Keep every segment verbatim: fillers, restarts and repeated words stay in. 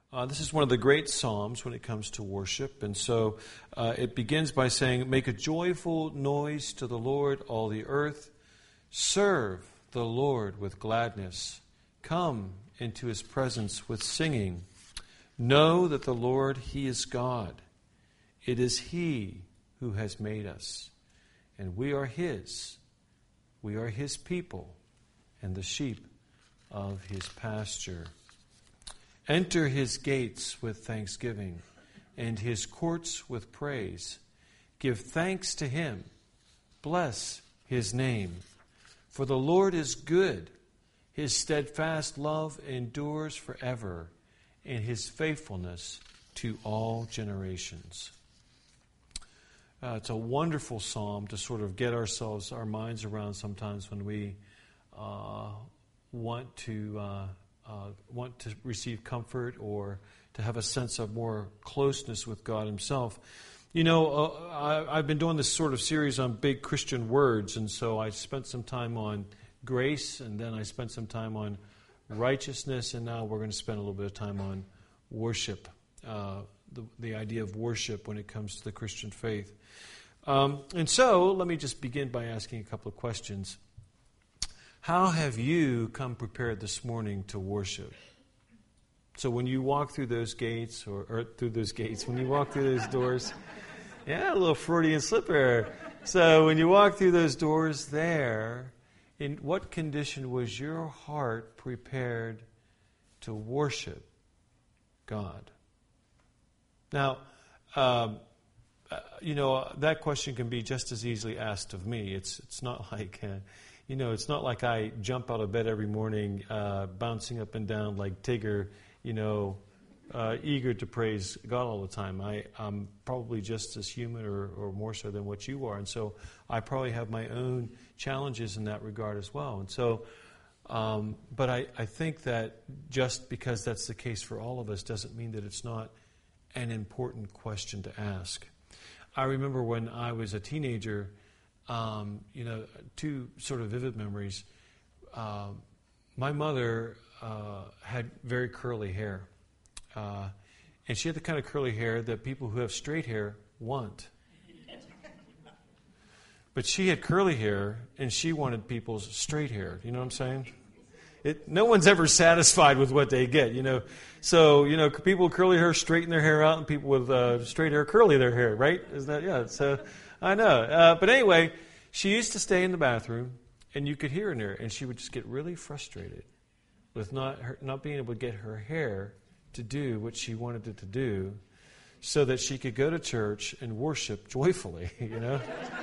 Uh, this is one of the great psalms when it comes to worship. And so uh, it begins by saying, "Make a joyful noise to the Lord, all the earth. Serve the Lord with gladness. Come into his presence with singing. Know that the Lord, he is God. It is he who has made us, and we are his. We are his people and the sheep of his pasture. Enter his gates with thanksgiving and his courts with praise. Give thanks to him. Bless his name. For the Lord is good. His steadfast love endures forever, and his faithfulness to all generations." Uh, it's a wonderful psalm to sort of get ourselves, our minds around sometimes when we uh, want to uh, uh, want to receive comfort or to have a sense of more closeness with God himself. You know, uh, I, I've been doing this sort of series on big Christian words, and so I spent some time on grace, and then I spent some time on righteousness, and now we're going to spend a little bit of time on worship, uh, the, the idea of worship when it comes to the Christian faith. Um, and so, let me just begin by asking a couple of questions. How have you come prepared this morning to worship? So when you walk through those gates, or, or through those gates, when you walk through those doors, yeah, a little Freudian slip there. So when you walk through those doors there, in what condition was your heart prepared to worship God? Now, um, uh, you know, that question can be just as easily asked of me. It's it's not like, uh, you know, it's not like I jump out of bed every morning uh, bouncing up and down like Tigger, you know, uh, eager to praise God all the time. I, I'm probably just as human or, or more so than what you are. And so I probably have my own challenges in that regard as well. And so, um, but I, I think that just because that's the case for all of us doesn't mean that it's not an important question to ask. I remember when I was a teenager, um, you know, two sort of vivid memories. Uh, my mother uh, had very curly hair. Uh, and she had the kind of curly hair that people who have straight hair want. But she had curly hair, and she wanted people's straight hair. You know what I'm saying? It, no one's ever satisfied with what they get, you know. So, you know, people with curly hair straighten their hair out, and people with uh, straight hair curly their hair, right? Isn't that, yeah, so I know. Uh, but anyway, she used to stay in the bathroom, and you could hear in there, and she would just get really frustrated with not her, not being able to get her hair to do what she wanted it to do so that she could go to church and worship joyfully, you know.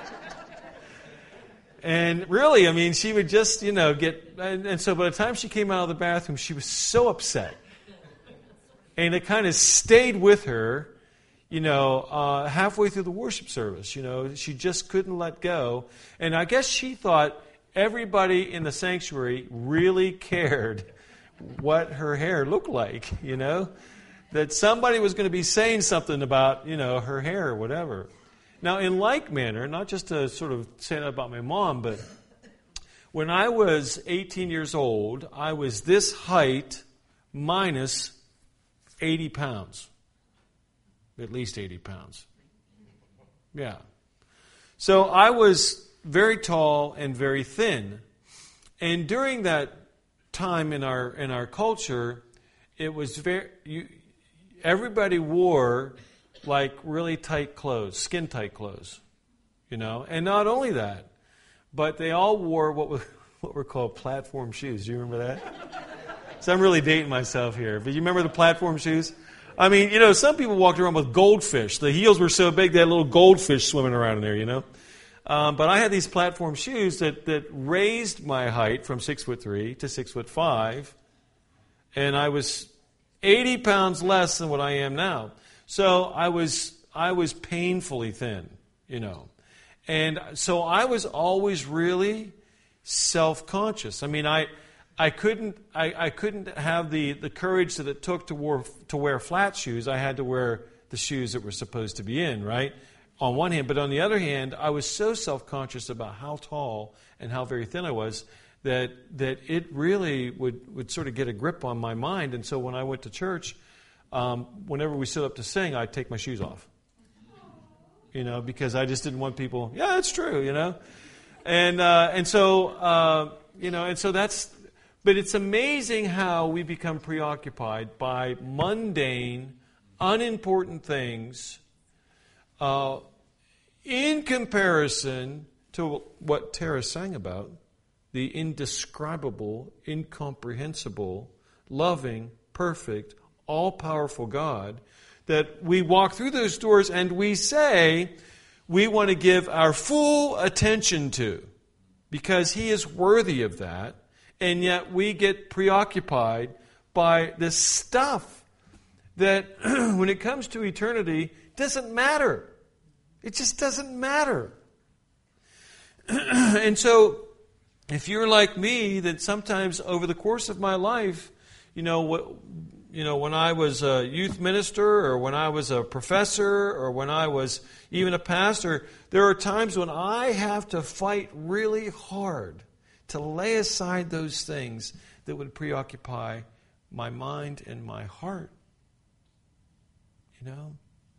And really, I mean, she would just, you know, get... And, and so by the time she came out of the bathroom, she was so upset. And it kind of stayed with her, you know, uh, halfway through the worship service. You know, she just couldn't let go. And I guess she thought everybody in the sanctuary really cared what her hair looked like, you know. That somebody was going to be saying something about, you know, her hair or whatever. Now, in like manner, not just to sort of say that about my mom, but when I was eighteen years old, I was this height minus eighty pounds. At least eighty pounds. Yeah. So I was very tall and very thin. And during that time in our in our culture, it was very... You, everybody wore... like really tight clothes, skin tight clothes, you know. And not only that, but they all wore what were, what were called platform shoes. Do you remember that? So I'm really dating myself here. But you remember the platform shoes? I mean, you know, some people walked around with goldfish. The heels were so big they had little goldfish swimming around in there, you know. Um, but I had these platform shoes that, that raised my height from six foot three to six foot five, and I was eighty pounds less than what I am now. So I was I was painfully thin, you know. And so I was always really self-conscious. I mean, I I couldn't I, I couldn't have the, the courage that it took to wear to wear flat shoes. I had to wear the shoes that were supposed to be in, right? On one hand, but on the other hand, I was so self-conscious about how tall and how very thin I was that that it really would, would sort of get a grip on my mind. And so when I went to church, um, whenever we stood up to sing, I'd take my shoes off. You know, because I just didn't want people, yeah, it's true, you know. And uh, and so, uh, you know, and so that's, but it's amazing how we become preoccupied by mundane, unimportant things uh, in comparison to what Tara sang about, the indescribable, incomprehensible, loving, perfect, all-powerful God, that we walk through those doors and we say we want to give our full attention to, because He is worthy of that, and yet we get preoccupied by this stuff that when it comes to eternity doesn't matter. It just doesn't matter. And so if you're like me, that sometimes over the course of my life, you know, what You know, when I was a youth minister, or when I was a professor, or when I was even a pastor, there are times when I have to fight really hard to lay aside those things that would preoccupy my mind and my heart. You know?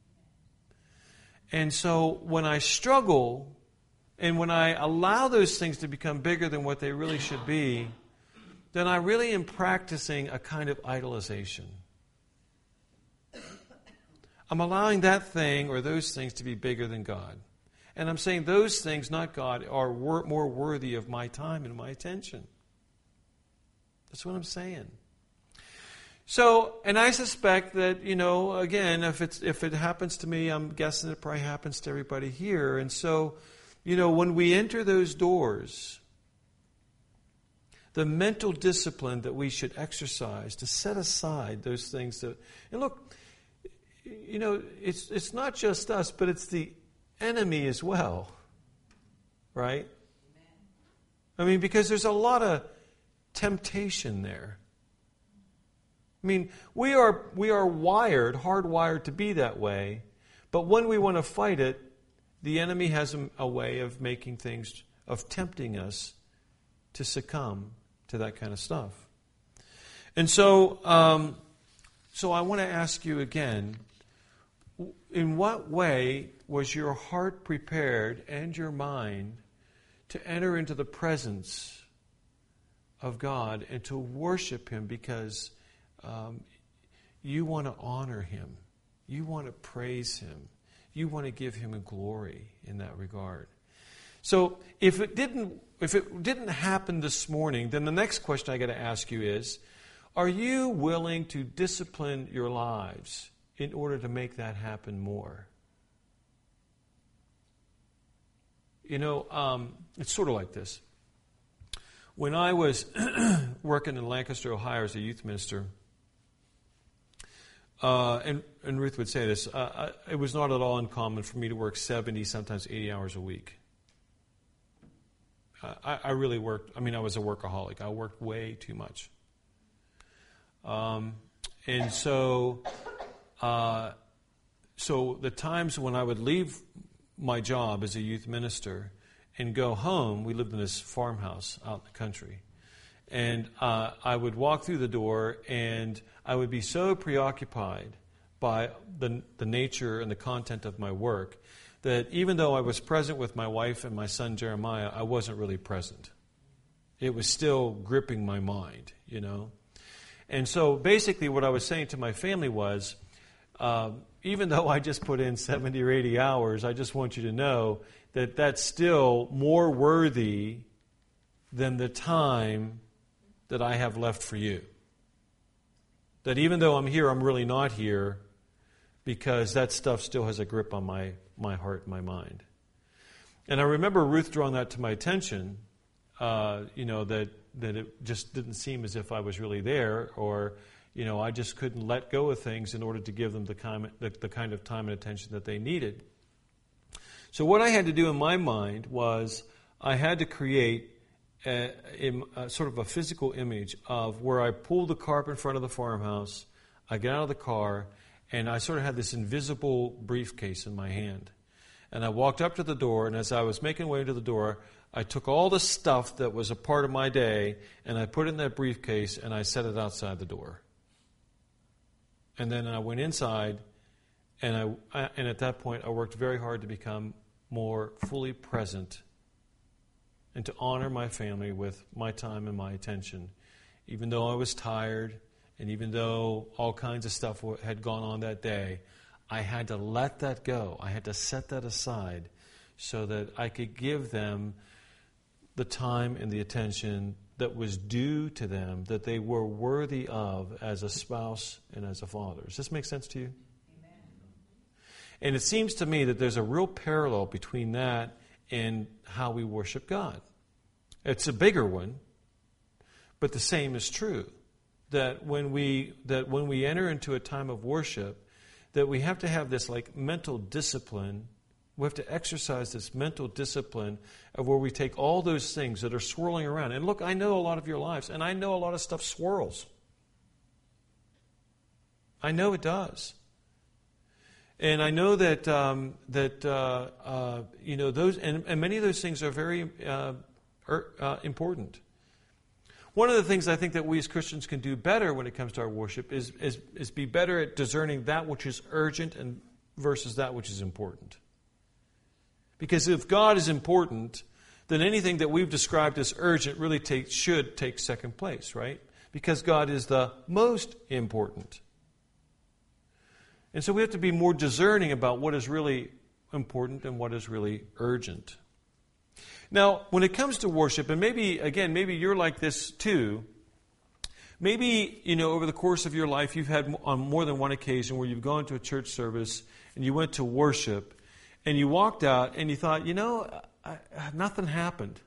And so when I struggle, and when I allow those things to become bigger than what they really should be, then I really am practicing a kind of idolization. I'm allowing that thing or those things to be bigger than God. And I'm saying those things, not God, are wor- more worthy of my time and my attention. That's what I'm saying. So, and I suspect that, you know, again, if it's if it happens to me, I'm guessing it probably happens to everybody here. And so, you know, when we enter those doors, the mental discipline that we should exercise to set aside those things that, and look, you know, it's it's not just us, but it's the enemy as well, right? I mean, because there's a lot of temptation there. I mean, we are we are wired, hardwired to be that way, but when we want to fight it, the enemy has a, a way of making things, of tempting us to succumb to that kind of stuff. And so, um, so I want to ask you again, in what way was your heart prepared and your mind to enter into the presence of God and to worship Him, because um, you want to honor Him, you want to praise Him, you want to give Him a glory in that regard. So if it didn't if it didn't happen this morning, then the next question I got to ask you is, are you willing to discipline your lives in order to make that happen more? You know, um, it's sort of like this. When I was working in Lancaster, Ohio as a youth minister, uh, and, and Ruth would say this, uh, I, it was not at all uncommon for me to work seventy, sometimes eighty hours a week. I, I really worked, I mean, I was a workaholic. I worked way too much. Um, and so, uh, so the times when I would leave my job as a youth minister and go home, we lived in this farmhouse out in the country. And uh, I would walk through the door and I would be so preoccupied by the, the nature and the content of my work that even though I was present with my wife and my son Jeremiah, I wasn't really present. It was still gripping my mind, you know. And so basically what I was saying to my family was, uh, even though I just put in seventy or eighty hours, I just want you to know that that's still more worthy than the time that I have left for you. That even though I'm here, I'm really not here, because that stuff still has a grip on my, my heart and my mind. And I remember Ruth drawing that to my attention, uh, you know, that, that it just didn't seem as if I was really there, or, you know, I just couldn't let go of things in order to give them the kind, the, the kind of time and attention that they needed. So what I had to do in my mind was I had to create a, a, a sort of a physical image of where I pulled the car up in front of the farmhouse, I get out of the car, and I sort of had this invisible briefcase in my hand. And I walked up to the door, and as I was making my way to the door, I took all the stuff that was a part of my day, and I put it in that briefcase, and I set it outside the door. And then I went inside, and I, I and at that point I worked very hard to become more fully present and to honor my family with my time and my attention. Even though I was tired, and even though all kinds of stuff had gone on that day, I had to let that go. I had to set that aside so that I could give them the time and the attention that was due to them, that they were worthy of as a spouse and as a father. Does this make sense to you? Amen. And it seems to me that there's a real parallel between that and how we worship God. It's a bigger one, but the same is true. That when we that when we enter into a time of worship, that we have to have this like mental discipline. We have to exercise this mental discipline of where we take all those things that are swirling around. And look, I know a lot of your lives, and I know a lot of stuff swirls. I know it does. And I know that um, that uh, uh, you know those, and, and many of those things are very uh, er, uh, important. One of the things I think that we as Christians can do better when it comes to our worship is is, is be better at discerning that which is urgent and versus that which is important. Because if God is important, then anything that we've described as urgent really take, should take second place, right? Because God is the most important. And so we have to be more discerning about what is really important and what is really urgent. Now, when it comes to worship, and maybe, again, maybe you're like this too. Maybe, you know, over the course of your life, you've had on more than one occasion where you've gone to a church service and you went to worship and you walked out and you thought, you know, I, I, nothing happened.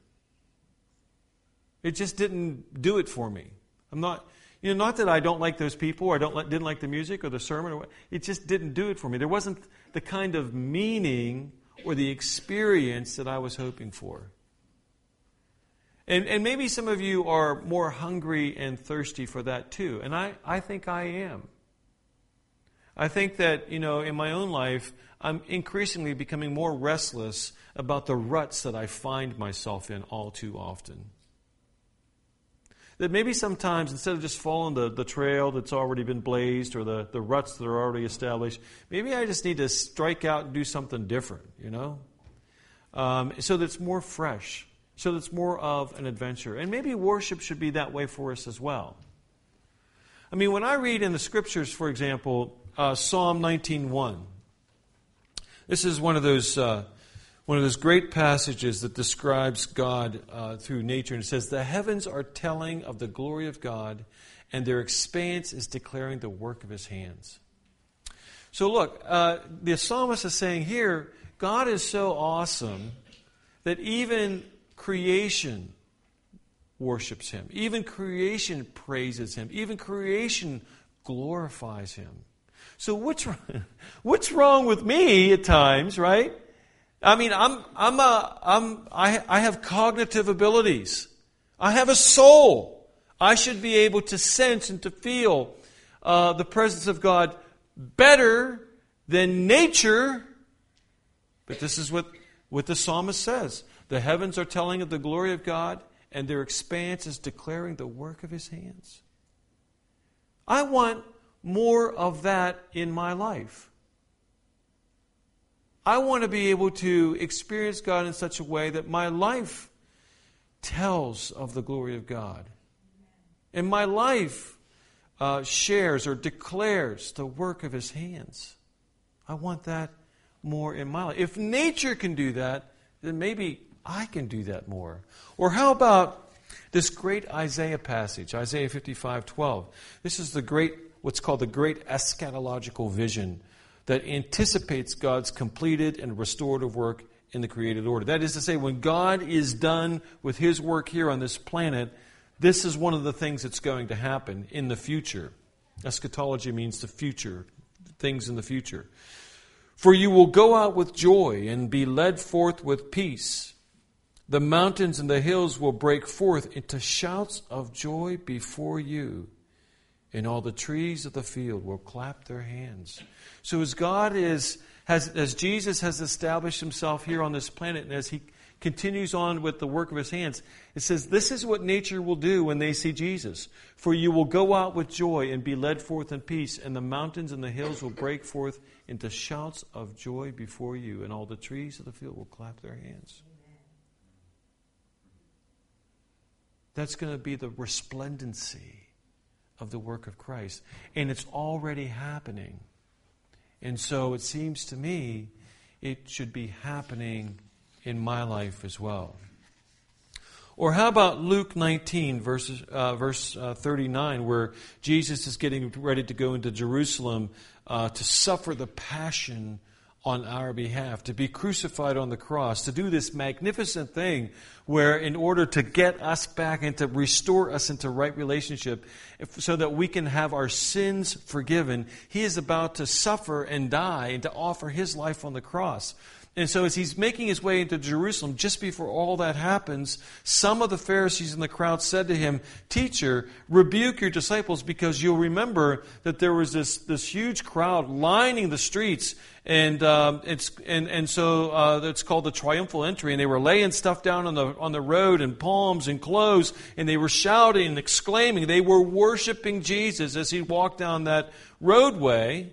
It just didn't do it for me. I'm not, you know, not that I don't like those people or I don't like, didn't like the music or the sermon. Or what, it just didn't do it for me. There wasn't the kind of meaning or the experience that I was hoping for. And, and maybe some of you are more hungry and thirsty for that too. And I, I think I am. I think that, you know, in my own life, I'm increasingly becoming more restless about the ruts that I find myself in all too often. That maybe sometimes, instead of just following the, the trail that's already been blazed or the, the ruts that are already established, maybe I just need to strike out and do something different, you know? Um, so that it's more fresh, so that it's more of an adventure. And maybe worship should be that way for us as well. I mean, when I read in the Scriptures, for example, uh, Psalm nineteen one, this is one of those uh, one of those great passages that describes God uh, through nature. And it says, "The heavens are telling of the glory of God, and their expanse is declaring the work of His hands." So look, uh, the psalmist is saying here, God is so awesome that even creation worships Him. Even creation praises Him. Even creation glorifies Him. So what's wrong, what's wrong with me at times, right? I mean, I'm I'm a I'm I I have cognitive abilities. I have a soul. I should be able to sense and to feel uh, the presence of God better than nature. But this is what what the psalmist says: the heavens are telling of the glory of God, and their expanse is declaring the work of His hands. I want more of that in my life. I want to be able to experience God in such a way that my life tells of the glory of God. And my life uh, shares or declares the work of His hands. I want that more in my life. If nature can do that, then maybe I can do that more. Or how about this great Isaiah passage, Isaiah fifty-five twelve. This is the great, what's called the great eschatological vision that anticipates God's completed and restorative work in the created order. That is to say, when God is done with His work here on this planet, this is one of the things that's going to happen in the future. Eschatology means the future, things in the future. "For you will go out with joy and be led forth with peace. The mountains and the hills will break forth into shouts of joy before you, and all the trees of the field will clap their hands." So as God is, has, as Jesus has established Himself here on this planet, and as He continues on with the work of his hands. It says, this is what nature will do when they see Jesus. For you will go out with joy and be led forth in peace, and the mountains and the hills will break forth into shouts of joy before you, and all the trees of the field will clap their hands. That's going to be the resplendency of the work of Christ. And it's already happening. And so it seems to me it should be happening in my life as well. Or how about Luke nineteen, verses, uh, verse uh, thirty-nine, where Jesus is getting ready to go into Jerusalem uh, to suffer the passion on our behalf, to be crucified on the cross, to do this magnificent thing where in order to get us back and to restore us into right relationship if, so that we can have our sins forgiven, he is about to suffer and die and to offer his life on the cross. And so as he's making his way into Jerusalem, just before all that happens, some of the Pharisees in the crowd said to him, "Teacher, rebuke your disciples," because you'll remember that there was this, this huge crowd lining the streets. And um, it's and, and so uh, it's called the triumphal entry. And they were laying stuff down on the on the road and palms and clothes. And they were shouting and exclaiming. They were worshiping Jesus as he walked down that roadway.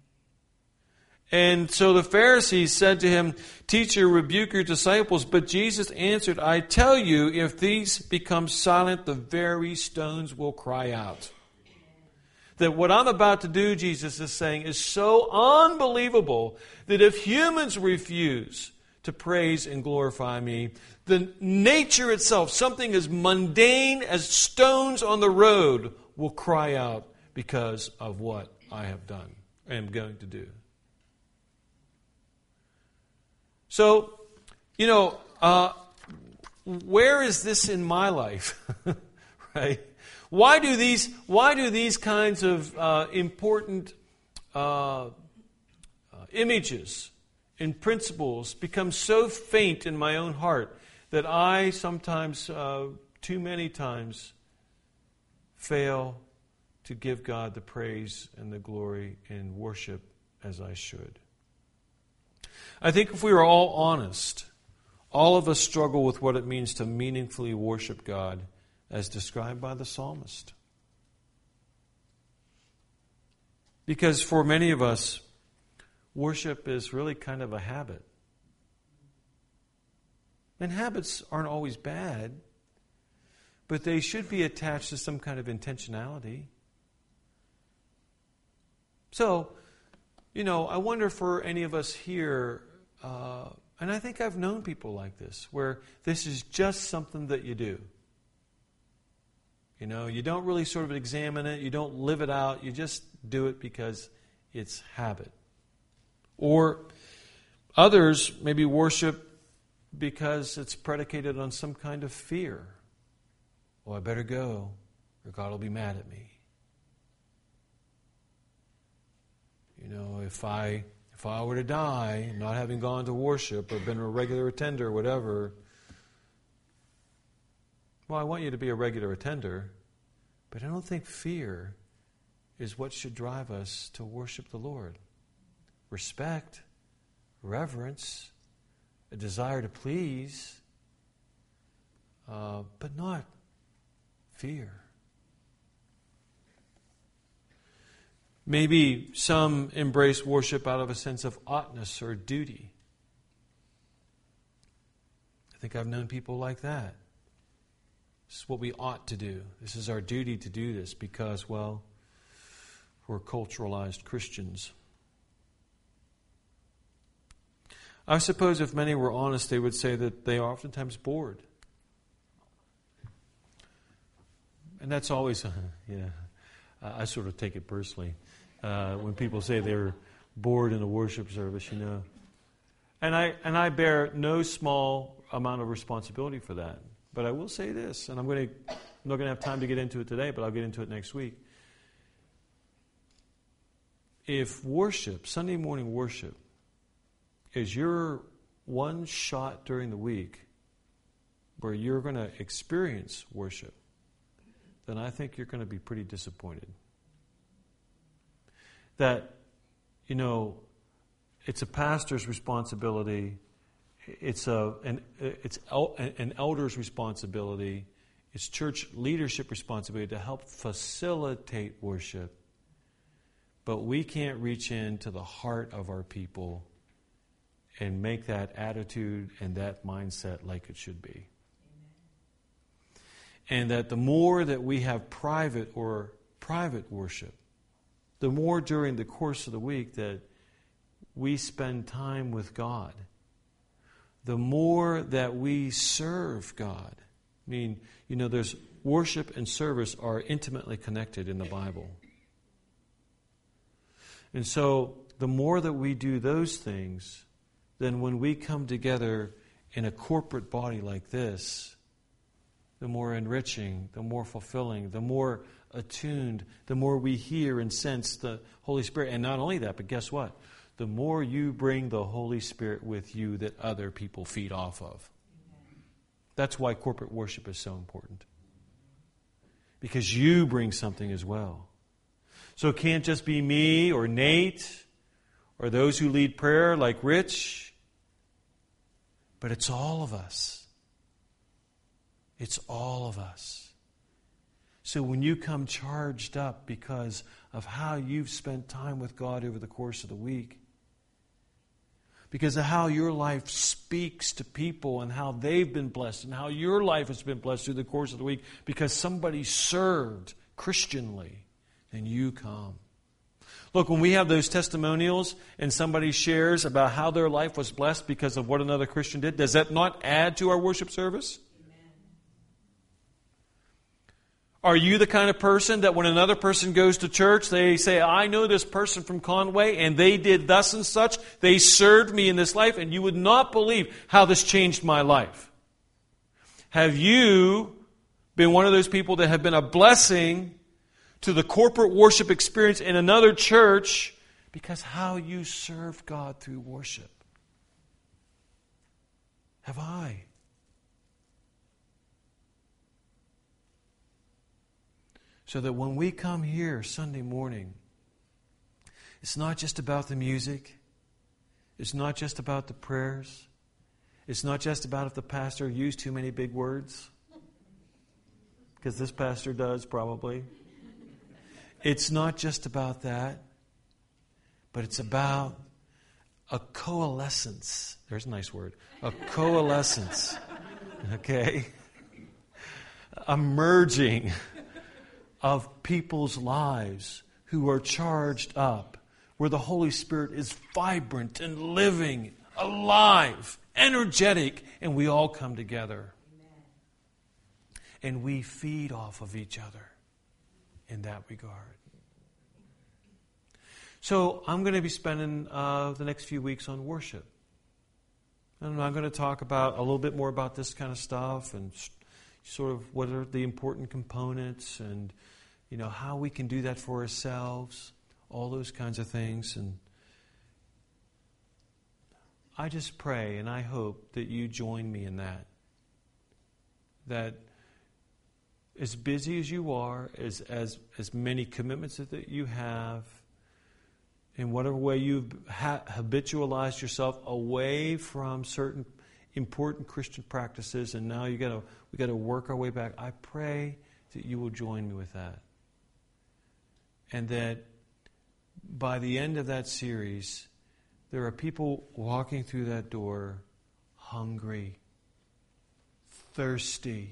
And so the Pharisees said to him, "Teacher, rebuke your disciples." But Jesus answered, "I tell you, if these become silent, the very stones will cry out." That what I'm about to do, Jesus is saying, is so unbelievable that if humans refuse to praise and glorify me, the nature itself, something as mundane as stones on the road, will cry out because of what I have done and am going to do. So, you know, uh, where is this in my life? Right? Why do these Why do these kinds of uh, important uh, uh, images and principles become so faint in my own heart that I sometimes, uh, too many times, fail to give God the praise and the glory and worship as I should? I think if we are all honest, all of us struggle with what it means to meaningfully worship God as described by the psalmist. Because for many of us, worship is really kind of a habit. And habits aren't always bad, but they should be attached to some kind of intentionality. So, you know, I wonder for any of us here, uh, and I think I've known people like this, where this is just something that you do. You know, you don't really sort of examine it, you don't live it out, you just do it because it's habit. Or others maybe worship because it's predicated on some kind of fear. Oh, I better go, or God will be mad at me. You know, if I if I were to die, not having gone to worship or been a regular attender or whatever, well, I want you to be a regular attender, but I don't think fear is what should drive us to worship the Lord. Respect, reverence, a desire to please, uh, but not fear. Maybe some embrace worship out of a sense of oughtness or duty. I think I've known people like that. This is what we ought to do. This is our duty to do this because, well, we're culturalized Christians. I suppose if many were honest, they would say that they are oftentimes bored. And that's always, yeah, I sort of take it personally. Uh, when people say they're bored in a worship service, you know. And I and I bear no small amount of responsibility for that. But I will say this, and I'm going to I'm not going to have time to get into it today, but I'll get into it next week. If worship, Sunday morning worship, is your one shot during the week where you're going to experience worship, then I think you're going to be pretty disappointed. That, you know, it's a pastor's responsibility it's a an it's el- an elder's responsibility. It's church leadership responsibility to help facilitate worship. But we can't reach into the heart of our people and make that attitude and that mindset like it should be. And that the more that we have private or private worship, the more during the course of the week that we spend time with God, the more that we serve God. I mean, you know, there's worship and service are intimately connected in the Bible. And so the more that we do those things, then when we come together in a corporate body like this, the more enriching, the more fulfilling, the more attuned, the more we hear and sense the Holy Spirit. And not only that, but guess what? The more you bring the Holy Spirit with you that other people feed off of. That's why corporate worship is so important. Because you bring something as well. So it can't just be me or Nate or those who lead prayer like Rich, but it's all of us. It's all of us. So when you come charged up because of how you've spent time with God over the course of the week, because of how your life speaks to people and how they've been blessed and how your life has been blessed through the course of the week because somebody served Christianly, then you come. Look, when we have those testimonials and somebody shares about how their life was blessed because of what another Christian did, does that not add to our worship service? Are you the kind of person that when another person goes to church, they say, I know this person from Conway and they did thus and such. They served me in this life and you would not believe how this changed my life. Have you been one of those people that have been a blessing to the corporate worship experience in another church because how you served God through worship? Have I? So that when we come here Sunday morning, it's not just about the music. It's not just about the prayers. It's not just about if the pastor used too many big words. Because this pastor does probably. It's not just about that. But it's about a coalescence. There's a nice word. A coalescence. Okay? A merging of people's lives who are charged up, where the Holy Spirit is vibrant and living, alive, energetic, and we all come together. Amen. And we feed off of each other in that regard. So I'm going to be spending uh, the next few weeks on worship. And I'm going to talk about a little bit more about this kind of stuff and sort of what are the important components and, you know, how we can do that for ourselves, all those kinds of things. And I just pray and I hope that you join me in that. That as busy as you are, as as, as many commitments that you have, in whatever way you've ha- habitualized yourself away from certain important Christian practices, and now you got to we got to work our way back. I pray that you will join me with that, and that by the end of that series, there are people walking through that door, hungry, thirsty,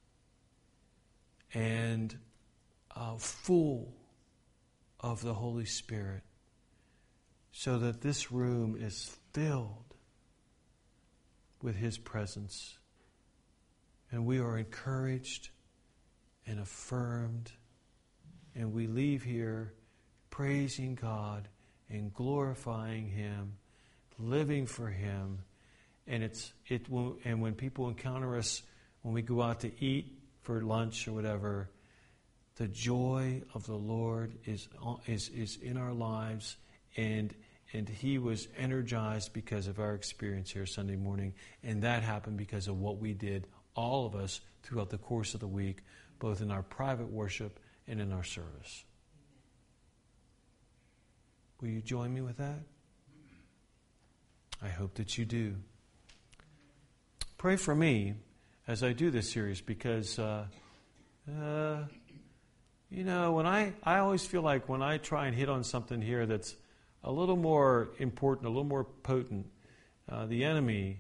and uh, full of the Holy Spirit, so that this room is filled with His presence. And we are encouraged and affirmed. And we leave here praising God and glorifying Him, living for Him. And it's it. And when people encounter us, when we go out to eat for lunch or whatever, the joy of the Lord is is is in our lives, and and He was energized because of our experience here Sunday morning, and that happened because of what we did, all of us, throughout the course of the week, both in our private worship and in our service. Will you join me with that? I hope that you do. pray for me as I do this series, because, uh, uh, you know, when I, I always feel like when I try and hit on something here that's a little more important, a little more potent, uh, the enemy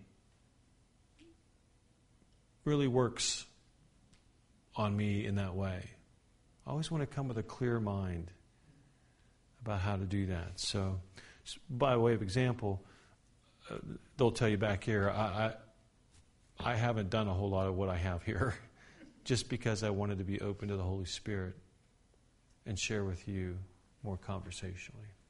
really works on me in that way. I always want to come with a clear mind about how to do that. So, by way of example, uh, they'll tell you back here, I, I, I haven't done a whole lot of what I have here just because I wanted to be open to the Holy Spirit and share with you more conversationally.